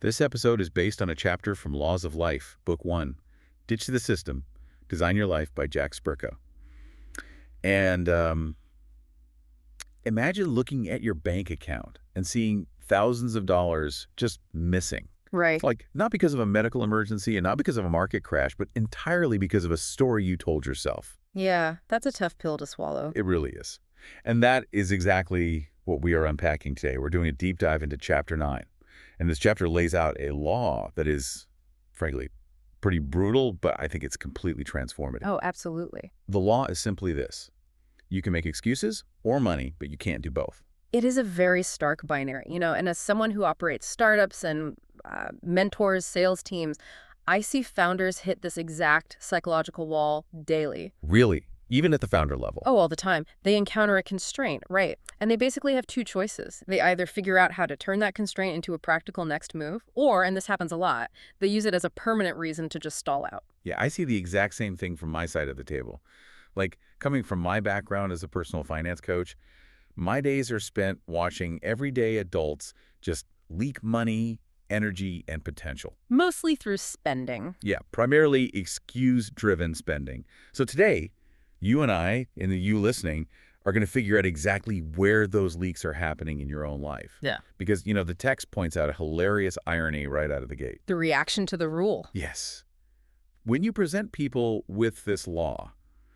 This episode is based on a chapter from Laws of Life, Book 1, Ditch the System, Design Your Life by Jack Spirko. And imagine looking at your bank account and seeing thousands of dollars just missing. Right. Like, not because of a medical emergency and not because of a market crash, but entirely because of a story you told yourself. Yeah, that's a tough pill to swallow. It really is. And that is exactly what we are unpacking today. We're doing a deep dive into Chapter 9. And this chapter lays out a law that is, frankly, pretty brutal, but I think it's completely transformative. Oh, absolutely. The law is simply this. You can make excuses or money, but you can't do both. It is a very stark binary, and as someone who operates startups and mentors sales teams, I see founders hit this exact psychological wall daily. Really? Even at the founder level? Oh, all the time. They encounter a constraint, right? And they basically have two choices. They either figure out how to turn that constraint into a practical next move, or, and this happens a lot, they use it as a permanent reason to just stall out. Yeah, I see the exact same thing from my side of the table. Like, coming from my background as a personal finance coach, my days are spent watching everyday adults just leak money, energy, and potential. Mostly through spending. Yeah, primarily excuse-driven spending. So today, you and I, and you listening, are going to figure out exactly where those leaks are happening in your own life. Yeah. Because, the text points out a hilarious irony right out of the gate. The reaction to the rule. Yes. When you present people with this law,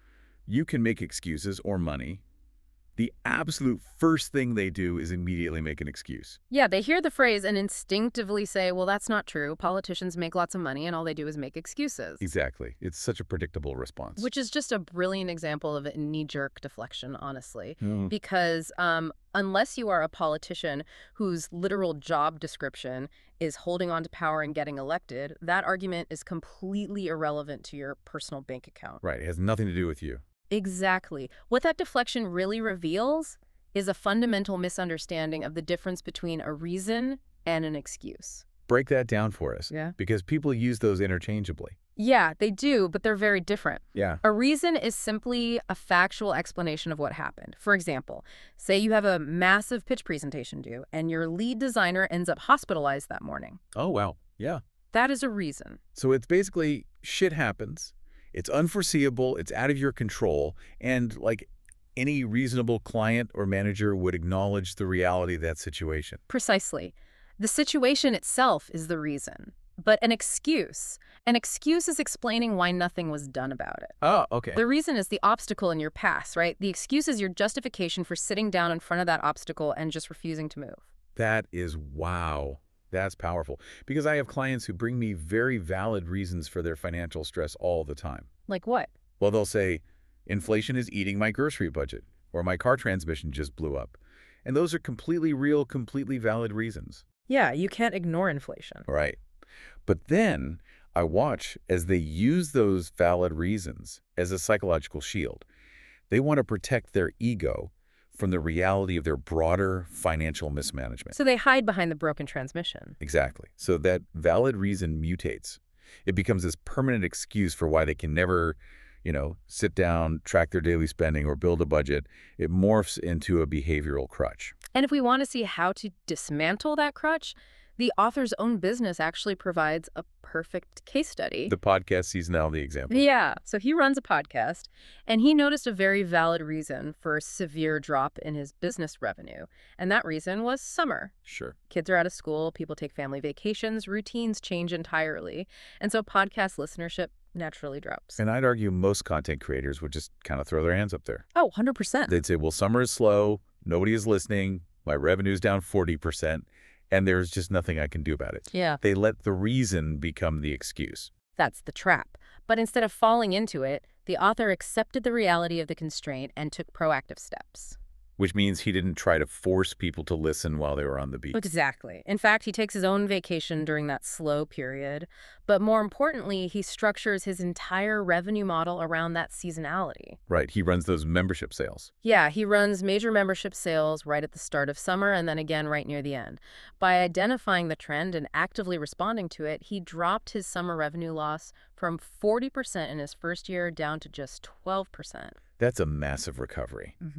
you can make excuses or money. The absolute first thing they do is immediately make an excuse. Yeah, they hear the phrase and instinctively say, well, that's not true. Politicians make lots of money and all they do is make excuses. Exactly. It's such a predictable response. Which is just a brilliant example of a knee-jerk deflection, honestly. Mm. Because unless you are a politician whose literal job description is holding on to power and getting elected, that argument is completely irrelevant to your personal bank account. Right. It has nothing to do with you. Exactly. What that deflection really reveals is a fundamental misunderstanding of the difference between a reason and an excuse. Break that down for us. Yeah. Because people use those interchangeably. Yeah, they do, but they're very different. Yeah. A reason is simply a factual explanation of what happened. For example, say you have a massive pitch presentation due and your lead designer ends up hospitalized that morning. Oh, wow. Yeah. That is a reason. So it's basically shit happens. It's unforeseeable, it's out of your control, and like any reasonable client or manager would acknowledge the reality of that situation. Precisely. The situation itself is the reason, but an excuse is explaining why nothing was done about it. Oh, okay. The reason is the obstacle in your past, right? The excuse is your justification for sitting down in front of that obstacle and just refusing to move. That is wow. That's powerful. Because I have clients who bring me very valid reasons for their financial stress all the time. Like what? Well, they'll say, inflation is eating my grocery budget, or my car transmission just blew up. And those are completely real, completely valid reasons. Yeah, you can't ignore inflation. Right. But then I watch as they use those valid reasons as a psychological shield. They want to protect their ego from the reality of their broader financial mismanagement. So they hide behind the broken transmission. Exactly. So that valid reason mutates. It becomes this permanent excuse for why they can never, sit down, track their daily spending, or build a budget. It morphs into a behavioral crutch. And if we want to see how to dismantle that crutch, the author's own business actually provides a perfect case study. The podcast seasonality example. Yeah. So he runs a podcast, and he noticed a very valid reason for a severe drop in his business revenue. And that reason was summer. Sure. Kids are out of school, people take family vacations, routines change entirely. And so podcast listenership naturally drops. And I'd argue most content creators would just kind of throw their hands up there. Oh, 100%. They'd say, well, summer is slow, nobody is listening, my revenue's down 40%. And there's just nothing I can do about it. Yeah. They let the reason become the excuse. That's the trap. But instead of falling into it, the author accepted the reality of the constraint and took proactive steps. Which means he didn't try to force people to listen while they were on the beach. Exactly. In fact, he takes his own vacation during that slow period. But more importantly, he structures his entire revenue model around that seasonality. Right. He runs those membership sales. Yeah, he runs major membership sales right at the start of summer and then again right near the end. By identifying the trend and actively responding to it, he dropped his summer revenue loss from 40% in his first year down to just 12%. That's a massive recovery. Mm-hmm.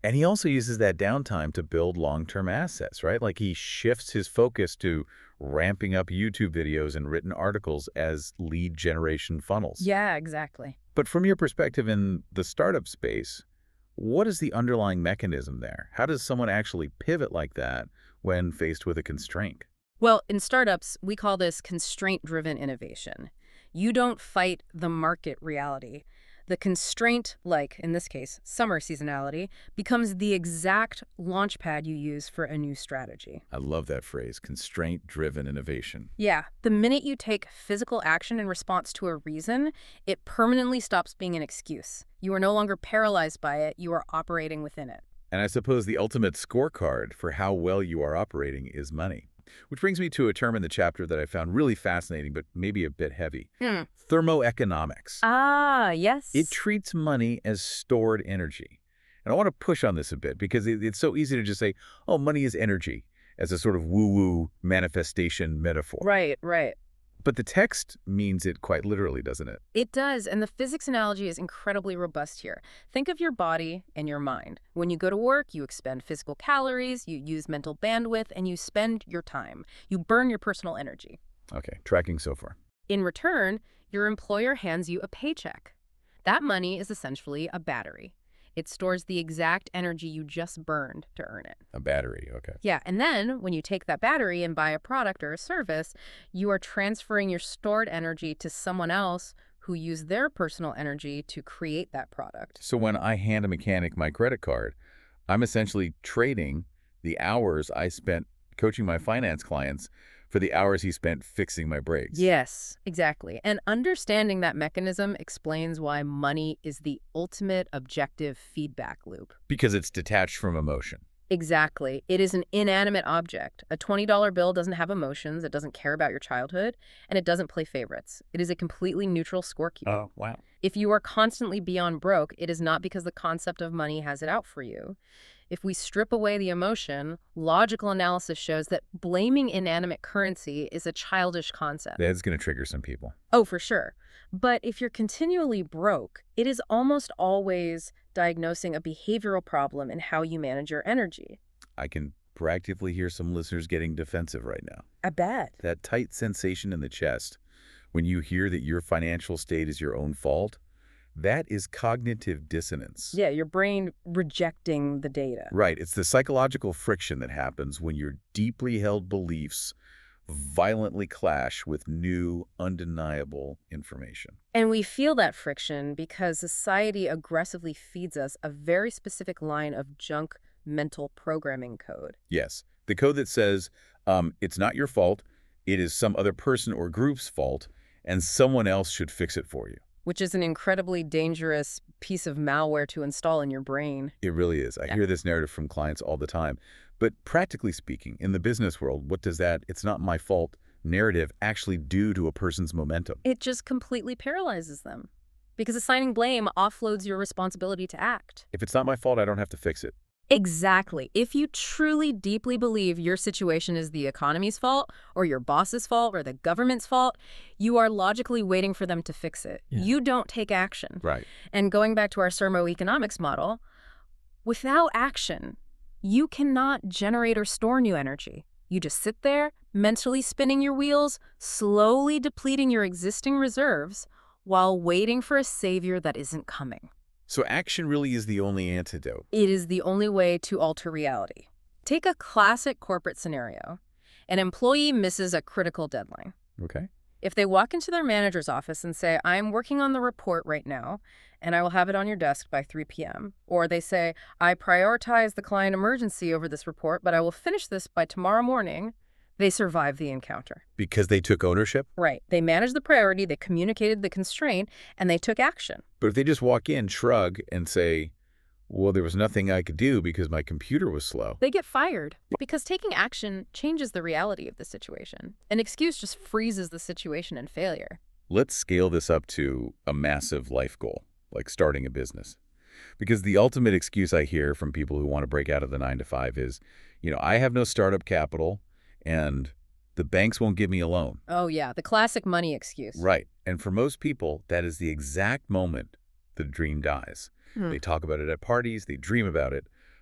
And he also uses that downtime to build long-term assets, right? Like he shifts his focus to ramping up YouTube videos and written articles as lead generation funnels. Yeah, exactly. But from your perspective in the startup space, what is the underlying mechanism there? How does someone actually pivot like that when faced with a constraint? Well, in startups, we call this constraint-driven innovation. You don't fight the market reality. The constraint, like in this case, summer seasonality, becomes the exact launchpad you use for a new strategy. I love that phrase, constraint-driven innovation. Yeah, the minute you take physical action in response to a reason, it permanently stops being an excuse. You are no longer paralyzed by it, you are operating within it. And I suppose the ultimate scorecard for how well you are operating is money. Which brings me to a term in the chapter that I found really fascinating, but maybe a bit heavy. Thermoeconomics. Ah, yes. It treats money as stored energy. And I want to push on this a bit because it's so easy to just say, oh, money is energy, as a sort of woo-woo manifestation metaphor. Right, right. But the text means it quite literally, doesn't it? It does, and the physics analogy is incredibly robust here. Think of your body and your mind. When you go to work, you expend physical calories, you use mental bandwidth, and you spend your time. You burn your personal energy. Okay, tracking so far. In return, your employer hands you a paycheck. That money is essentially a battery. It stores the exact energy you just burned to earn it. A battery, okay. Yeah, and then when you take that battery and buy a product or a service, you are transferring your stored energy to someone else who used their personal energy to create that product. So when I hand a mechanic my credit card, I'm essentially trading the hours I spent coaching my finance clients for the hours he spent fixing my brakes. Yes, exactly. And understanding that mechanism explains why money is the ultimate objective feedback loop. Because it's detached from emotion. Exactly. It is an inanimate object. A $20 bill doesn't have emotions, it doesn't care about your childhood, and it doesn't play favorites. It is a completely neutral scorekeeper. Oh, wow. If you are constantly beyond broke, it is not because the concept of money has it out for you. If we strip away the emotion, logical analysis shows that blaming inanimate currency is a childish concept. That's going to trigger some people. Oh, for sure. But if you're continually broke, it is almost always diagnosing a behavioral problem in how you manage your energy. I can proactively hear some listeners getting defensive right now. I bet. That tight sensation in the chest when you hear that your financial state is your own fault, that is cognitive dissonance. Yeah, your brain rejecting the data. Right. It's the psychological friction that happens when your deeply held beliefs violently clash with new, undeniable information. And we feel that friction because society aggressively feeds us a very specific line of junk mental programming code. Yes. The code that says, it's not your fault, it is some other person or group's fault, and someone else should fix it for you. Which is an incredibly dangerous piece of malware to install in your brain. It really is. I hear this narrative from clients all the time. But practically speaking, in the business world, what does that "it's not my fault" narrative actually do to a person's momentum? It just completely paralyzes them. Because assigning blame offloads your responsibility to act. If it's not my fault, I don't have to fix it. Exactly. If you truly deeply believe your situation is the economy's fault, or your boss's fault, or the government's fault, you are logically waiting for them to fix it. Yeah. You don't take action. Right. And going back to our thermoeconomics model, without action, you cannot generate or store new energy. You just sit there, mentally spinning your wheels, slowly depleting your existing reserves, while waiting for a savior that isn't coming. So action really is the only antidote. It is the only way to alter reality. Take a classic corporate scenario. An employee misses a critical deadline. Okay. If they walk into their manager's office and say, I'm working on the report right now, and I will have it on your desk by 3 p.m., or they say, I prioritize the client emergency over this report, but I will finish this by tomorrow morning, they survive the encounter. Because they took ownership? Right. They managed the priority, they communicated the constraint, and they took action. But if they just walk in, shrug, and say, well, there was nothing I could do because my computer was slow. They get fired because taking action changes the reality of the situation. An excuse just freezes the situation in failure. Let's scale this up to a massive life goal, like starting a business. Because the ultimate excuse I hear from people who want to break out of the 9-to-5 is, I have no startup capital and the banks won't give me a loan. Oh yeah, the classic money excuse. Right. And for most people, that is the exact moment the dream dies. They talk about it at parties, they dream about it,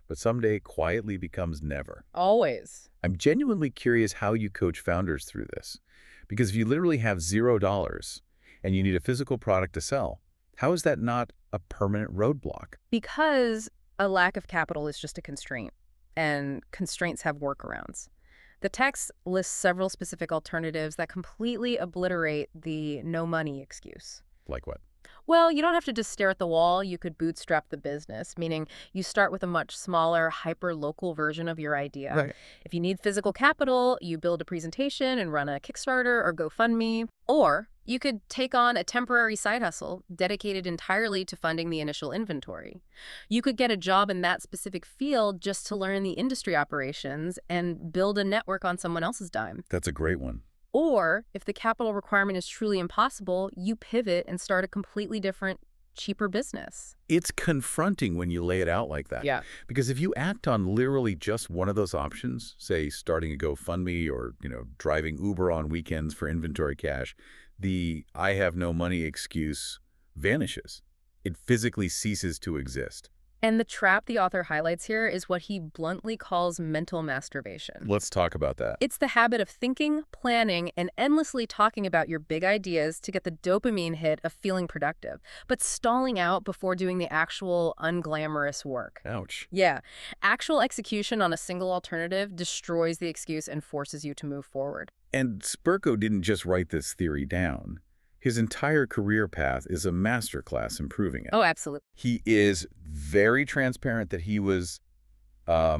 but someday quietly becomes never. Always. I'm genuinely curious how you coach founders through this. Because if you literally have $0 and you need a physical product to sell, how is that not a permanent roadblock? Because a lack of capital is just a constraint, and constraints have workarounds. The text lists several specific alternatives that completely obliterate the no money excuse. Like what? Well, you don't have to just stare at the wall. You could bootstrap the business, meaning you start with a much smaller, hyper-local version of your idea. Right. If you need physical capital, you build a presentation and run a Kickstarter or GoFundMe. Or you could take on a temporary side hustle dedicated entirely to funding the initial inventory. You could get a job in that specific field just to learn the industry operations and build a network on someone else's dime. That's a great one. Or, if the capital requirement is truly impossible, you pivot and start a completely different, cheaper business. It's confronting when you lay it out like that. Yeah. Because if you act on literally just one of those options, say starting a GoFundMe or, driving Uber on weekends for inventory cash, the I have no money excuse vanishes. It physically ceases to exist. And the trap the author highlights here is what he bluntly calls mental masturbation. Let's talk about that. It's the habit of thinking, planning, and endlessly talking about your big ideas to get the dopamine hit of feeling productive, but stalling out before doing the actual unglamorous work. Ouch. Yeah. Actual execution on a single alternative destroys the excuse and forces you to move forward. And Spurko didn't just write this theory down. His entire career path is a masterclass in proving it. Oh, absolutely. He is very transparent that he was a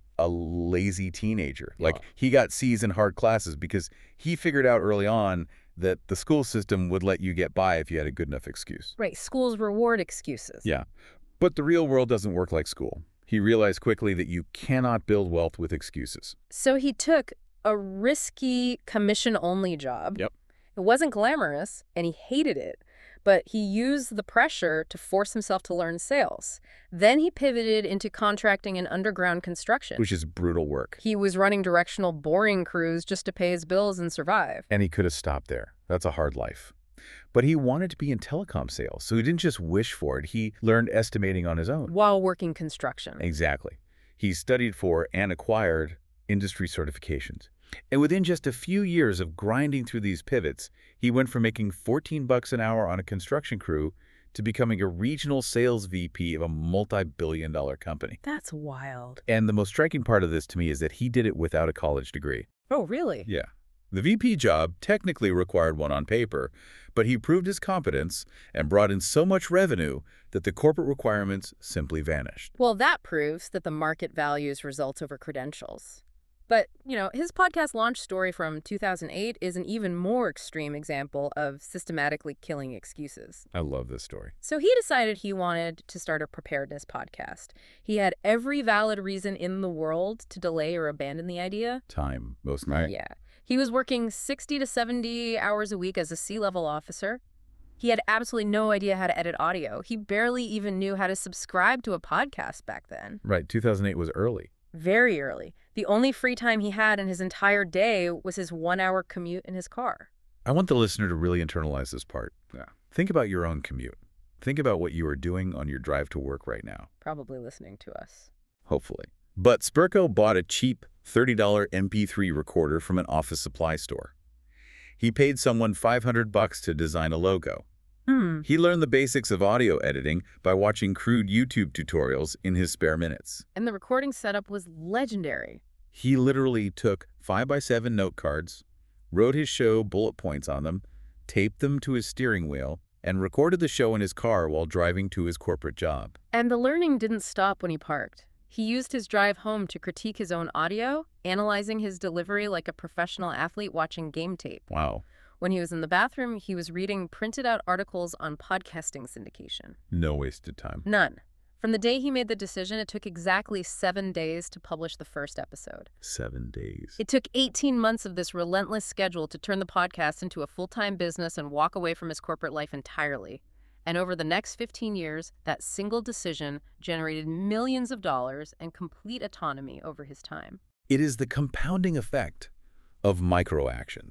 lazy teenager. Yeah. Like, he got C's in hard classes because he figured out early on that the school system would let you get by if you had a good enough excuse. Right. Schools reward excuses. Yeah. But the real world doesn't work like school. He realized quickly that you cannot build wealth with excuses. So he took a risky commission-only job. Yep. It wasn't glamorous, and he hated it, but he used the pressure to force himself to learn sales. Then he pivoted into contracting and underground construction. Which is brutal work. He was running directional boring crews just to pay his bills and survive. And he could have stopped there. That's a hard life. But he wanted to be in telecom sales, so he didn't just wish for it. He learned estimating on his own. While working construction. Exactly. He studied for and acquired industry certifications. And within just a few years of grinding through these pivots, he went from making $14 an hour on a construction crew to becoming a regional sales VP of a multi-billion-dollar company. That's wild. And the most striking part of this to me is that he did it without a college degree. Oh, really? Yeah. The VP job technically required one on paper, but he proved his competence and brought in so much revenue that the corporate requirements simply vanished. Well, that proves that the market values results over credentials. But, his podcast launch story from 2008 is an even more extreme example of systematically killing excuses. I love this story. So he decided he wanted to start a preparedness podcast. He had every valid reason in the world to delay or abandon the idea. Time, most night. Yeah. He was working 60 to 70 hours a week as a C-level officer. He had absolutely no idea how to edit audio. He barely even knew how to subscribe to a podcast back then. Right, 2008 was early. Very early. The only free time he had in his entire day was his 1-hour commute in his car. I want the listener to really internalize this part. Yeah. Think about your own commute. Think about what you are doing on your drive to work right now. Probably listening to us. Hopefully. But Spurko bought a cheap $30 MP3 recorder from an office supply store. He paid someone $500 to design a logo. He learned the basics of audio editing by watching crude YouTube tutorials in his spare minutes. And the recording setup was legendary. He literally took 5x7 note cards, wrote his show bullet points on them, taped them to his steering wheel, and recorded the show in his car while driving to his corporate job. And the learning didn't stop when he parked. He used his drive home to critique his own audio, analyzing his delivery like a professional athlete watching game tape. Wow. When he was in the bathroom, he was reading printed out articles on podcasting syndication. No wasted time. None. From the day he made the decision, it took exactly 7 days to publish the first episode. 7 days. It took 18 months of this relentless schedule to turn the podcast into a full-time business and walk away from his corporate life entirely. And over the next 15 years, that single decision generated millions of dollars and complete autonomy over his time. It is the compounding effect of micro-actions.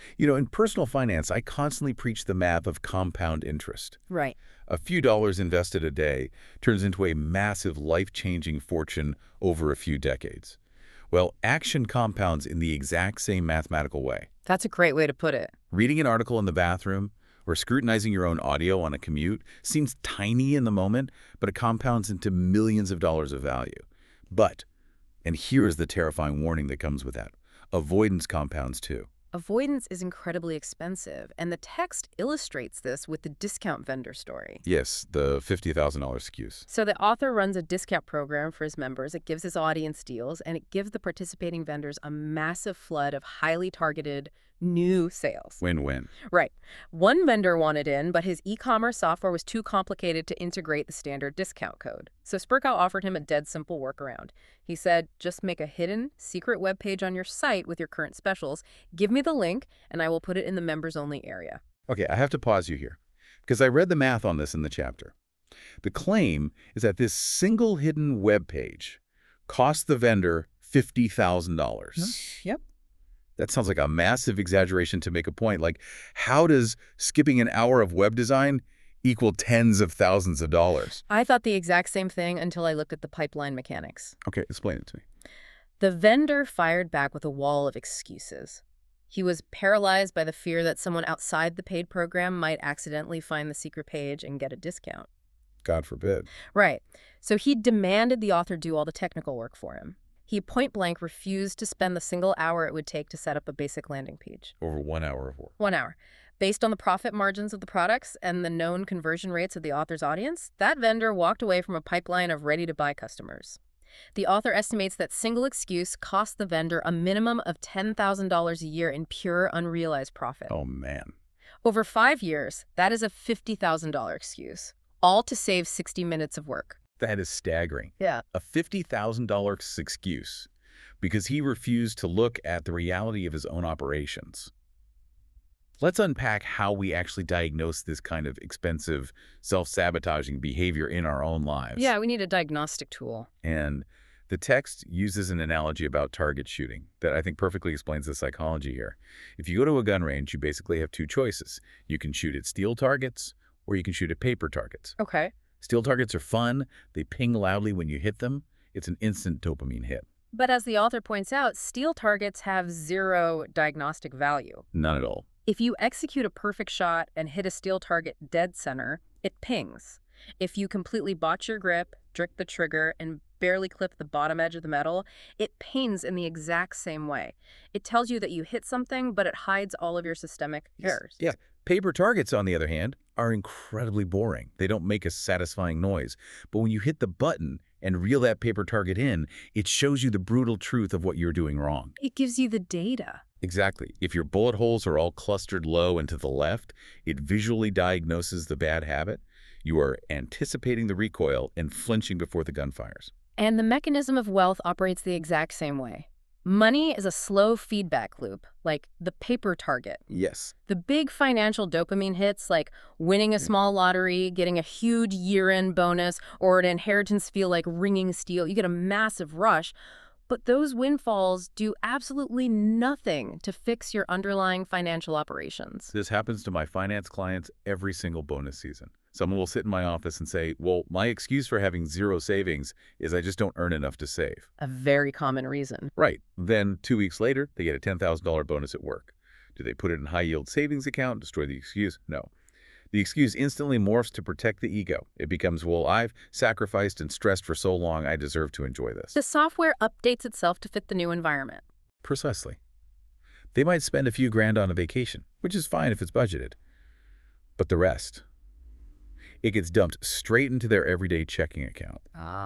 In personal finance, I constantly preach the math of compound interest. Right. A few dollars invested a day turns into a massive life-changing fortune over a few decades. Well, action compounds in the exact same mathematical way. That's a great way to put it. Reading an article in the bathroom or scrutinizing your own audio on a commute seems tiny in the moment, but it compounds into millions of dollars of value. But, and here is the terrifying warning that comes with that, avoidance compounds too. Avoidance is incredibly expensive, and the text illustrates this with the discount vendor story. Yes, the $50,000 excuse. So the author runs a discount program for his members. It gives his audience deals, and it gives the participating vendors a massive flood of highly targeted new sales. Win-win. Right. One vendor wanted in, but his e-commerce software was too complicated to integrate the standard discount code. So Spurkow offered him a dead simple workaround. He said, just make a hidden, secret web page on your site with your current specials, give me the link, and I will put it in the members-only area. Okay, I have to pause you here, because I read the math on this in the chapter. The claim is that this single hidden web page cost the vendor $50,000. Yep. That sounds like a massive exaggeration to make a point. Like, how does skipping an hour of web design equal tens of thousands of dollars? I thought the exact same thing until I looked at the pipeline mechanics. Okay, explain it to me. The vendor fired back with a wall of excuses. He was paralyzed by the fear that someone outside the paid program might accidentally find the secret page and get a discount. God forbid. Right. So he demanded the author do all the technical work for him. He point-blank refused to spend the single hour it would take to set up a basic landing page. Over 1 hour of work. 1 hour. Based on the profit margins of the products and the known conversion rates of the author's audience, that vendor walked away from a pipeline of ready-to-buy customers. The author estimates that single excuse cost the vendor a minimum of $10,000 a year in pure unrealized profit. Oh, man. Over 5 years, that is a $50,000 excuse, all to save 60 minutes of work. That is staggering. Yeah. A $50,000 excuse because he refused to look at the reality of his own operations. Let's unpack how we actually diagnose this kind of expensive, self-sabotaging behavior in our own lives. Yeah, we need a diagnostic tool. And the text uses an analogy about target shooting that I think perfectly explains the psychology here. If you go to a gun range, you basically have two choices. You can shoot at steel targets or you can shoot at paper targets. Okay. Steel targets are fun. They ping loudly when you hit them. It's an instant dopamine hit. But as the author points out, steel targets have zero diagnostic value. None at all. If you execute a perfect shot and hit a steel target dead center, it pings. If you completely botch your grip, jerk the trigger, and barely clip the bottom edge of the metal, it pains in the exact same way. It tells you that you hit something, but it hides all of your systemic errors. Yeah. Paper targets, on the other hand, are incredibly boring. They don't make a satisfying noise. But when you hit the button and reel that paper target in, it shows you the brutal truth of what you're doing wrong. It gives you the data. Exactly. If your bullet holes are all clustered low and to the left, it visually diagnoses the bad habit. You are anticipating the recoil and flinching before the gun fires. And the mechanism of wealth operates the exact same way. Money is a slow feedback loop, like the paper target. Yes. The big financial dopamine hits, like winning a small lottery, getting a huge year-end bonus, or an inheritance feel like ringing steel. You get a massive rush. But those windfalls do absolutely nothing to fix your underlying financial operations. This happens to my finance clients every single bonus season. Someone will sit in my office and say, well, my excuse for having zero savings is I just don't earn enough to save. A very common reason. Right. Then 2 weeks later, they get a $10,000 bonus at work. Do they put it in a high-yield savings account, destroy the excuse? No. The excuse instantly morphs to protect the ego. It becomes, well, I've sacrificed and stressed for so long, I deserve to enjoy this. The software updates itself to fit the new environment. Precisely. They might spend a few grand on a vacation, which is fine if it's budgeted. But the rest, it gets dumped straight into their everyday checking account.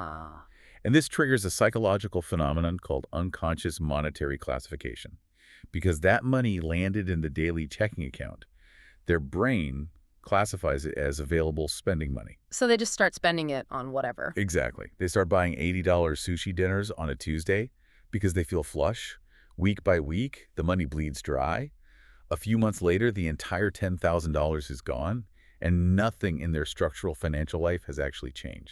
And this triggers a psychological phenomenon called unconscious monetary classification. Because that money landed in the daily checking account, their brain classifies it as available spending money. So they just start spending it on whatever. Exactly. They start buying $80 sushi dinners on a Tuesday because they feel flush. Week by week, the money bleeds dry. A few months later, the entire $10,000 is gone, and nothing in their structural financial life has actually changed.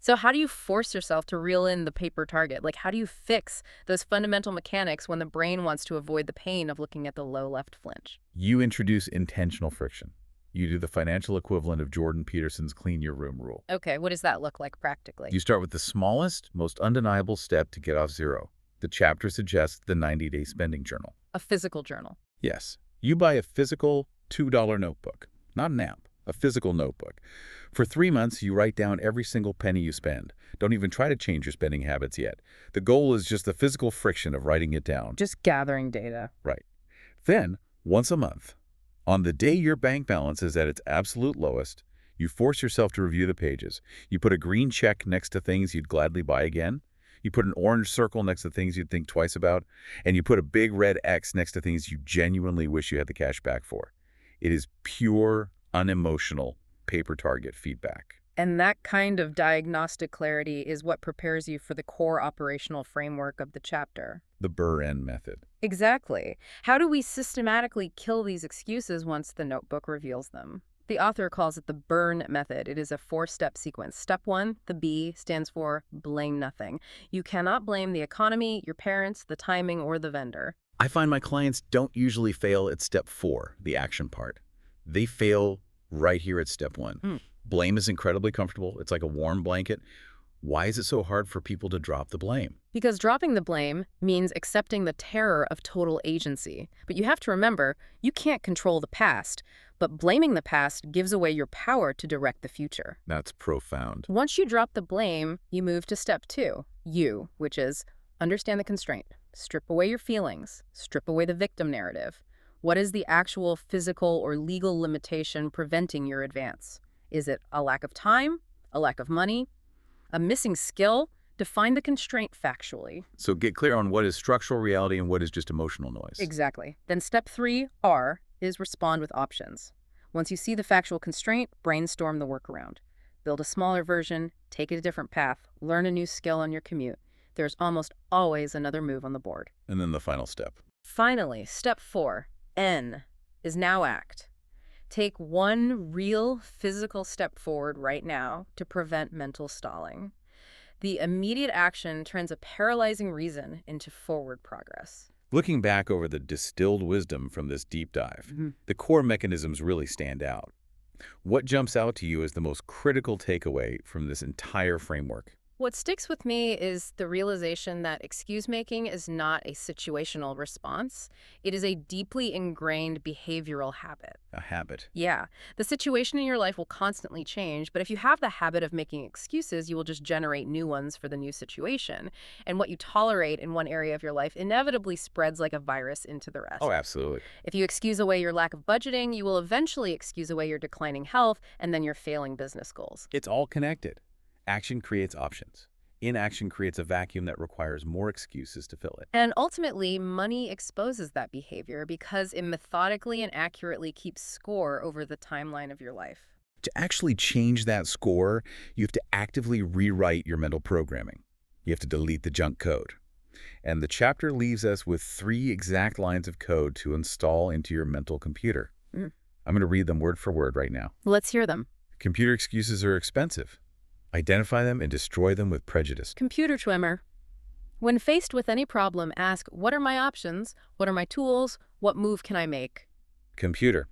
So how do you force yourself to reel in the paper target? Like, how do you fix those fundamental mechanics when the brain wants to avoid the pain of looking at the low left flinch? You introduce intentional friction. You do the financial equivalent of Jordan Peterson's clean your room rule. Okay, what does that look like practically? You start with the smallest, most undeniable step to get off zero. The chapter suggests the 90-day spending journal. A physical journal. Yes, you buy a physical $2 notebook, not an app, a physical notebook. For 3 months, you write down every single penny you spend. Don't even try to change your spending habits yet. The goal is just the physical friction of writing it down. Just gathering data. Right. Then, once a month, on the day your bank balance is at its absolute lowest, you force yourself to review the pages. You put a green check next to things you'd gladly buy again. You put an orange circle next to things you'd think twice about. And you put a big red X next to things you genuinely wish you had the cash back for. It is pure, unemotional paper target feedback. And that kind of diagnostic clarity is what prepares you for the core operational framework of the chapter. The Burr-N method. Exactly. How do we systematically kill these excuses once the notebook reveals them? The author calls it the BURN method. It is a 4-step sequence. Step 1, the B, stands for blame nothing. You cannot blame the economy, your parents, the timing, or the vendor. I find my clients don't usually fail at step 4, the action part. They fail right here at step 1. Blame is incredibly comfortable. It's like a warm blanket. Why is it so hard for people to drop the blame? Because dropping the blame means accepting the terror of total agency. But you have to remember, you can't control the past, but blaming the past gives away your power to direct the future. That's profound. Once you drop the blame, you move to step 2, U, which is understand the constraint. Strip away your feelings. Strip away the victim narrative. What is the actual physical or legal limitation preventing your advance? Is it a lack of time? A lack of money? A missing skill? Define the constraint factually. So get clear on what is structural reality and what is just emotional noise. Exactly. Then step 3, R, is respond with options. Once you see the factual constraint, brainstorm the workaround. Build a smaller version, take a different path, learn a new skill on your commute. There's almost always another move on the board. And then the final step. Finally, step 4, N, is now act. Take one real physical step forward right now to prevent mental stalling. The immediate action turns a paralyzing reason into forward progress. Looking back over the distilled wisdom from this deep dive, the core mechanisms really stand out. What jumps out to you as the most critical takeaway from this entire framework? What sticks with me is the realization that excuse-making is not a situational response. It is a deeply ingrained behavioral habit. A habit. Yeah, the situation in your life will constantly change, but if you have the habit of making excuses, you will just generate new ones for the new situation. And what you tolerate in one area of your life inevitably spreads like a virus into the rest. Oh, absolutely. If you excuse away your lack of budgeting, you will eventually excuse away your declining health and then your failing business goals. It's all connected. Action creates options. Inaction creates a vacuum that requires more excuses to fill it. And ultimately, money exposes that behavior because it methodically and accurately keeps score over the timeline of your life. To actually change that score, you have to actively rewrite your mental programming. You have to delete the junk code. And the chapter leaves us with 3 exact lines of code to install into your mental computer. I'm going to read them word for word right now. Let's hear them. Computer excuses are expensive. Identify them and destroy them with prejudice. Computer trimmer. When faced with any problem, ask, what are my options? What are my tools? What move can I make? Computer.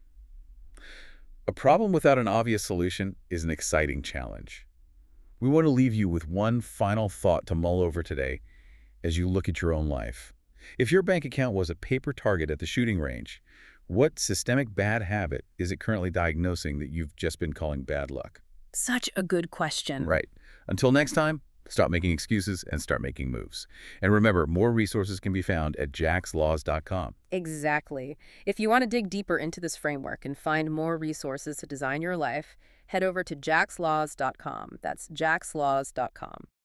A problem without an obvious solution is an exciting challenge. We want to leave you with one final thought to mull over today as you look at your own life. If your bank account was a paper target at the shooting range, what systemic bad habit is it currently diagnosing that you've just been calling bad luck? Such a good question. Right. Until next time, stop making excuses and start making moves. And remember, more resources can be found at jackslaws.com. Exactly. If you want to dig deeper into this framework and find more resources to design your life, head over to jackslaws.com. That's jackslaws.com.